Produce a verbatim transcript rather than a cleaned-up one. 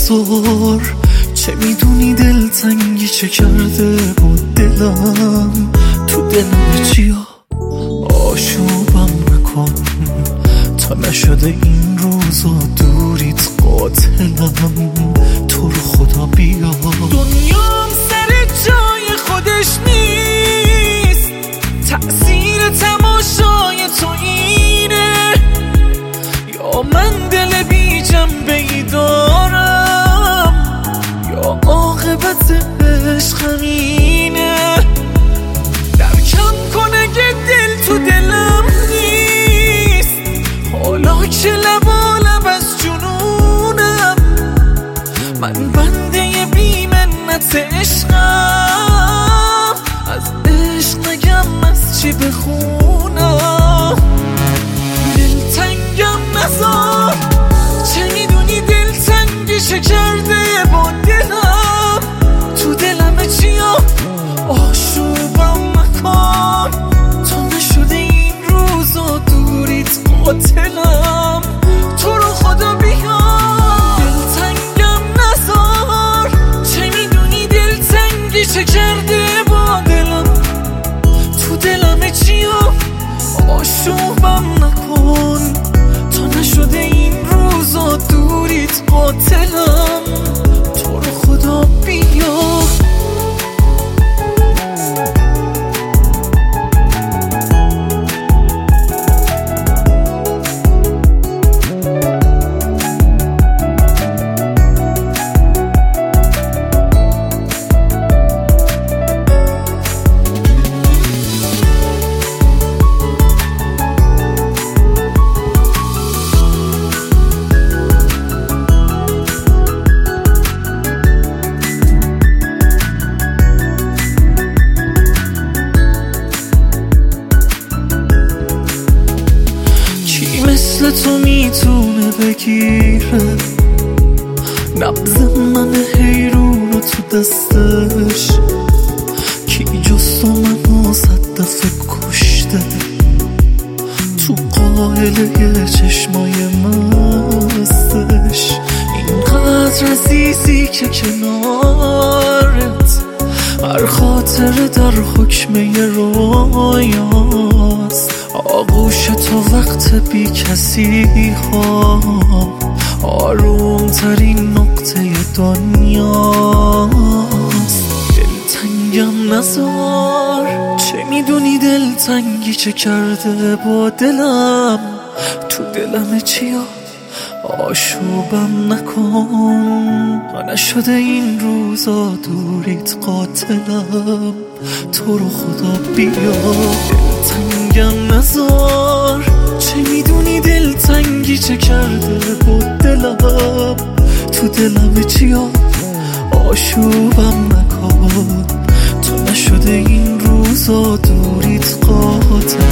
نزار. چه میدونی دلتنگی چه کرده با دلم، تو دلم چیا آشوبم نکن تا نشده این روزا دوریت قاتلم. تو رو خدا بیا. دنیام سر جای خودش نیست، تأثیر تماشای تو اینه، یا من دل بی جنبه ای دارم یا عاقبت عشق همینه. درکم کن اگه دل تو دلم نیست، حالا که لبالب از جنونم، من بنده بی منت عشقم، از عشق نگم از چی بخونم. دلتنگم نزار، چه میدونی دلتنگی چه کرده با دلم، تو دلم چیا آشوبم مکن تا نشده این روزا دوریت قاتلم. تو رو خدا بیا. دلتنگم نزار، چه میدونی دلتنگی چه کرده با دلم، تو دلم چیا آشوبم نکن تا نشده این روزا دوریت قاتلم. تو رو خدا بیا. مثل تو میتونه بگیره نبض من حیرون رو تو دستش، کی جز تو منو صد دفعه کشته تو قاهله چشمای مستش. اینقدر عزیزی که کنارت هر خاطر در حکمه رویاست، آغوش تو وقت بی کسی ها آروم ترین نقطه دنیاست. دلتنگم نزار، چه میدونی دلتنگی چه کرده با دلم، تو دلم چیا آشوبم نکن تا نشده این روزا دوریت قاتلم. تو رو خدا بیا. دلتنگم نزار، چه میدونی دلتنگی چه کرده با دلم، تو دلم چیا آشوبم نکن تا نشده این روزا دوریت قاتلم.